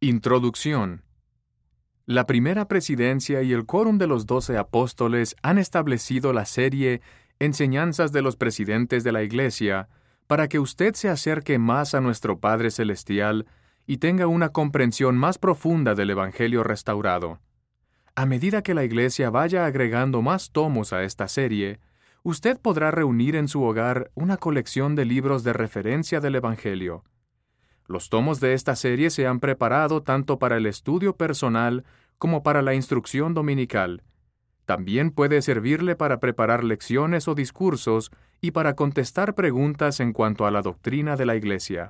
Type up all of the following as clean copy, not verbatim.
Introducción. La primera presidencia y el quórum de los 12 apóstoles han establecido la serie Enseñanzas de los presidentes de la Iglesia para que usted se acerque más a nuestro Padre Celestial y tenga una comprensión más profunda del Evangelio restaurado. A medida que la Iglesia vaya agregando más tomos a esta serie, usted podrá reunir en su hogar una colección de libros de referencia del Evangelio. Los tomos de esta serie se han preparado tanto para el estudio personal como para la instrucción dominical. También puede servirle para preparar lecciones o discursos y para contestar preguntas en cuanto a la doctrina de la Iglesia.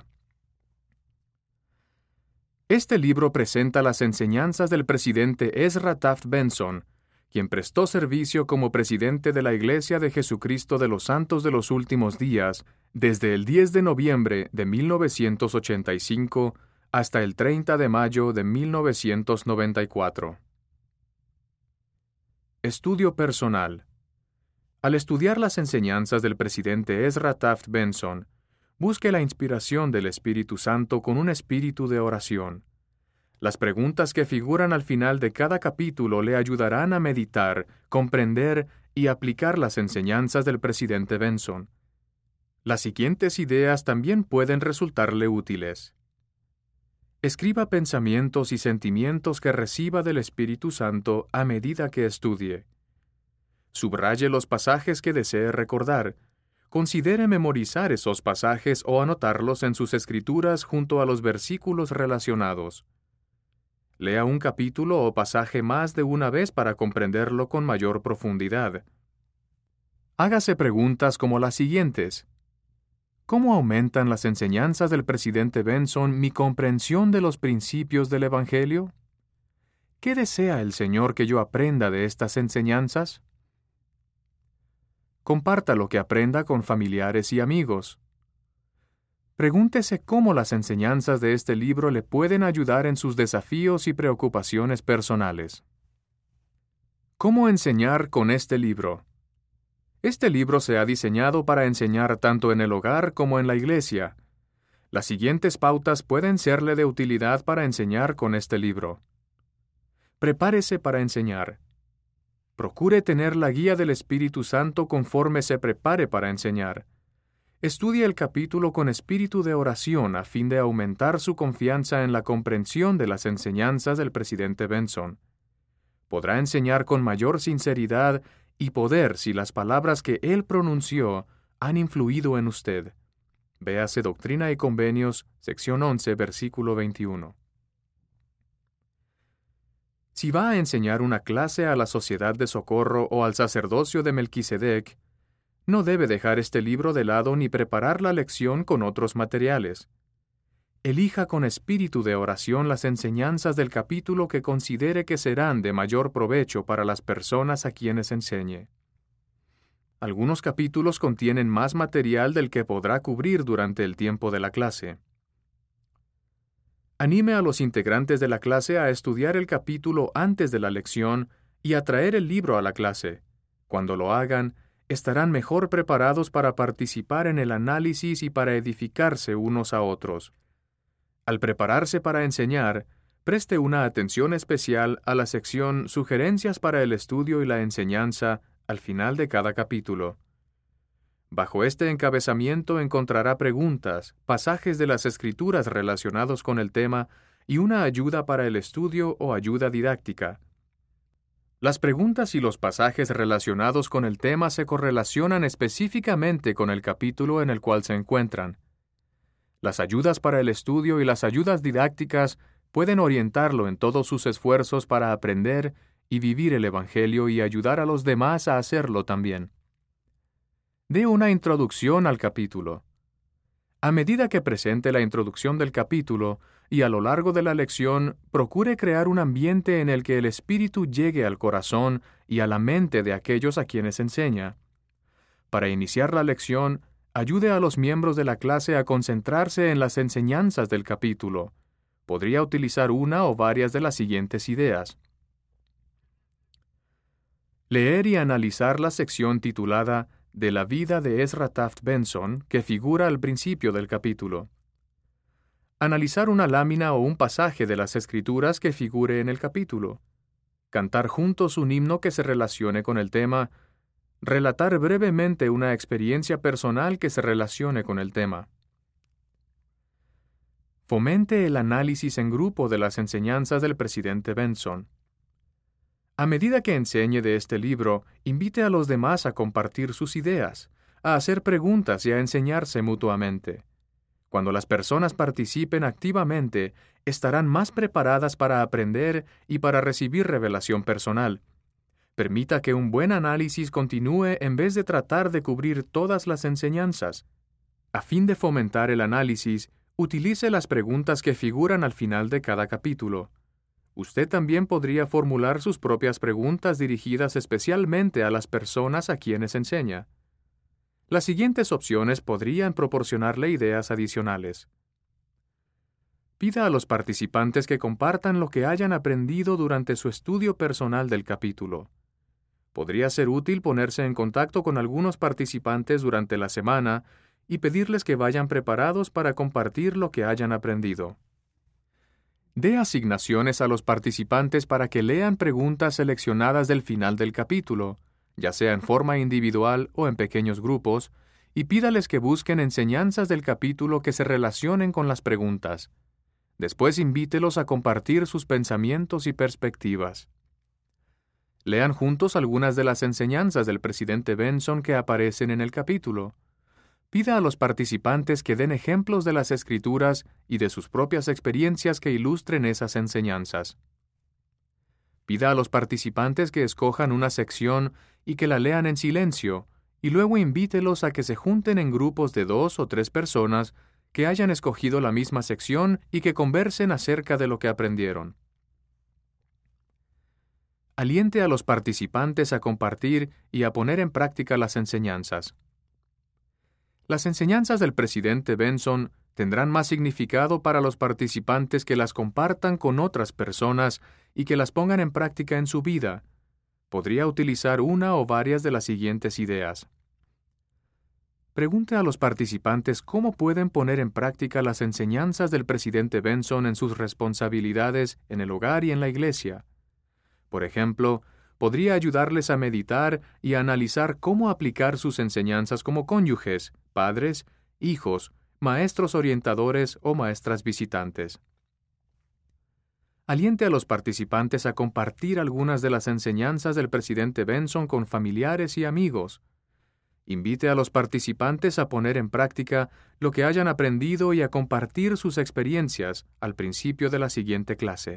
Este libro presenta las enseñanzas del presidente Ezra Taft Benson, quien prestó servicio como presidente de la Iglesia de Jesucristo de los Santos de los Últimos Días desde el 10 de noviembre de 1985 hasta el 30 de mayo de 1994. Estudio personal. Al estudiar las enseñanzas del presidente Ezra Taft Benson, busque la inspiración del Espíritu Santo con un espíritu de oración. Las preguntas que figuran al final de cada capítulo le ayudarán a meditar, comprender y aplicar las enseñanzas del presidente Benson. Las siguientes ideas también pueden resultarle útiles. Escriba pensamientos y sentimientos que reciba del Espíritu Santo a medida que estudie. Subraye los pasajes que desee recordar. Considere memorizar esos pasajes o anotarlos en sus escrituras junto a los versículos relacionados. Lea un capítulo o pasaje más de una vez para comprenderlo con mayor profundidad. Hágase preguntas como las siguientes. ¿Cómo aumentan las enseñanzas del presidente Benson mi comprensión de los principios del Evangelio? ¿Qué desea el Señor que yo aprenda de estas enseñanzas? Comparta lo que aprenda con familiares y amigos. Pregúntese cómo las enseñanzas de este libro le pueden ayudar en sus desafíos y preocupaciones personales. ¿Cómo enseñar con este libro? Este libro se ha diseñado para enseñar tanto en el hogar como en la iglesia. Las siguientes pautas pueden serle de utilidad para enseñar con este libro. Prepárese para enseñar. Procure tener la guía del Espíritu Santo conforme se prepare para enseñar. Estudie el capítulo con espíritu de oración a fin de aumentar su confianza en la comprensión de las enseñanzas del presidente Benson. Podrá enseñar con mayor sinceridad y poder si las palabras que él pronunció han influido en usted. Véase Doctrina y Convenios, sección 11, versículo 21. Si va a enseñar una clase a la Sociedad de Socorro o al sacerdocio de Melquisedec, no debe dejar este libro de lado ni preparar la lección con otros materiales. Elija con espíritu de oración las enseñanzas del capítulo que considere que serán de mayor provecho para las personas a quienes enseñe. Algunos capítulos contienen más material del que podrá cubrir durante el tiempo de la clase. Anime a los integrantes de la clase a estudiar el capítulo antes de la lección y a traer el libro a la clase. Cuando lo hagan, estarán mejor preparados para participar en el análisis y para edificarse unos a otros. Al prepararse para enseñar, preste una atención especial a la sección Sugerencias para el estudio y la enseñanza al final de cada capítulo. Bajo este encabezamiento encontrará preguntas, pasajes de las Escrituras relacionados con el tema y una ayuda para el estudio o ayuda didáctica. Las preguntas y los pasajes relacionados con el tema se correlacionan específicamente con el capítulo en el cual se encuentran. Las ayudas para el estudio y las ayudas didácticas pueden orientarlo en todos sus esfuerzos para aprender y vivir el Evangelio y ayudar a los demás a hacerlo también. Dé una introducción al capítulo. A medida que presente la introducción del capítulo y a lo largo de la lección, procure crear un ambiente en el que el Espíritu llegue al corazón y a la mente de aquellos a quienes enseña. Para iniciar la lección, ayude a los miembros de la clase a concentrarse en las enseñanzas del capítulo. Podría utilizar una o varias de las siguientes ideas. Leer y analizar la sección titulada de la vida de Ezra Taft Benson, que figura al principio del capítulo. analizar una lámina o un pasaje de las Escrituras que figure en el capítulo, cantar juntos un himno que se relacione con el tema, relatar brevemente una experiencia personal que se relacione con el tema. Fomente el análisis en grupo de las enseñanzas del presidente Benson. A medida que enseñe de este libro, invite a los demás a compartir sus ideas, a hacer preguntas y a enseñarse mutuamente. Cuando las personas participen activamente, estarán más preparadas para aprender y para recibir revelación personal. Permita que un buen análisis continúe en vez de tratar de cubrir todas las enseñanzas. A fin de fomentar el análisis, utilice las preguntas que figuran al final de cada capítulo. Usted también podría formular sus propias preguntas dirigidas especialmente a las personas a quienes enseña. Las siguientes opciones podrían proporcionarle ideas adicionales. Pida a los participantes que compartan lo que hayan aprendido durante su estudio personal del capítulo. Podría ser útil ponerse en contacto con algunos participantes durante la semana y pedirles que vayan preparados para compartir lo que hayan aprendido. Dé asignaciones a los participantes para que lean preguntas seleccionadas del final del capítulo, ya sea en forma individual o en pequeños grupos, y pídales que busquen enseñanzas del capítulo que se relacionen con las preguntas. Después invítelos a compartir sus pensamientos y perspectivas. Lean juntos algunas de las enseñanzas del presidente Benson que aparecen en el capítulo. Pida a los participantes que den ejemplos de las Escrituras y de sus propias experiencias que ilustren esas enseñanzas. Pida a los participantes que escojan una sección y que la lean en silencio, y luego invítelos a que se junten en grupos de 2 o 3 personas que hayan escogido la misma sección y que conversen acerca de lo que aprendieron. Aliente a los participantes a compartir y a poner en práctica las enseñanzas. Las enseñanzas del presidente Benson tendrán más significado para los participantes que las compartan con otras personas y que las pongan en práctica en su vida. Podría utilizar una o varias de las siguientes ideas. Pregunte a los participantes cómo pueden poner en práctica las enseñanzas del presidente Benson en sus responsabilidades en el hogar y en la iglesia. Por ejemplo, podría ayudarles a meditar y a analizar cómo aplicar sus enseñanzas como cónyuges, padres, hijos, maestros orientadores o maestras visitantes. Aliente a los participantes a compartir algunas de las enseñanzas del presidente Benson con familiares y amigos. Invite a los participantes a poner en práctica lo que hayan aprendido y a compartir sus experiencias al principio de la siguiente clase.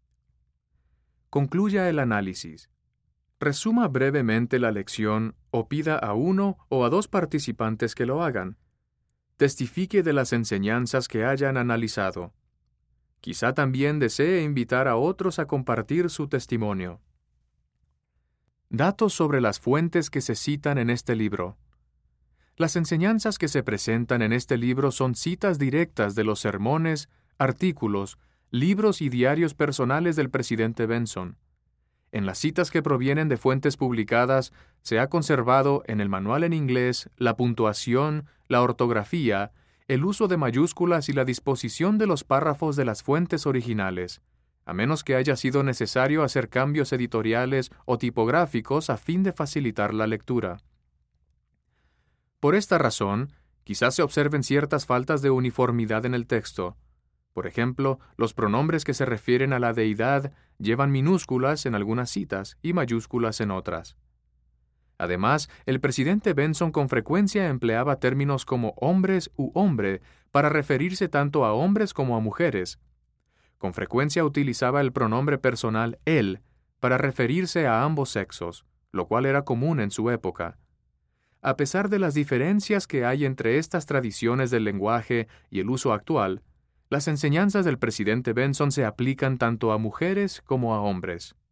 Concluya el análisis. Resuma brevemente la lección o pida a 1 o a 2 participantes que lo hagan. Testifique de las enseñanzas que hayan analizado. Quizá también desee invitar a otros a compartir su testimonio. Datos sobre las fuentes que se citan en este libro. Las enseñanzas que se presentan en este libro son citas directas de los sermones, artículos, libros y diarios personales del presidente Benson. En las citas que provienen de fuentes publicadas, se ha conservado en el manual en inglés la puntuación, la ortografía, el uso de mayúsculas y la disposición de los párrafos de las fuentes originales, a menos que haya sido necesario hacer cambios editoriales o tipográficos a fin de facilitar la lectura. Por esta razón, quizás se observen ciertas faltas de uniformidad en el texto. Por ejemplo, los pronombres que se refieren a la deidad llevan minúsculas en algunas citas y mayúsculas en otras. Además, el presidente Benson con frecuencia empleaba términos como hombres u hombre para referirse tanto a hombres como a mujeres. Con frecuencia utilizaba el pronombre personal él para referirse a ambos sexos, lo cual era común en su época. A pesar de las diferencias que hay entre estas tradiciones del lenguaje y el uso actual, las enseñanzas del presidente Benson se aplican tanto a mujeres como a hombres.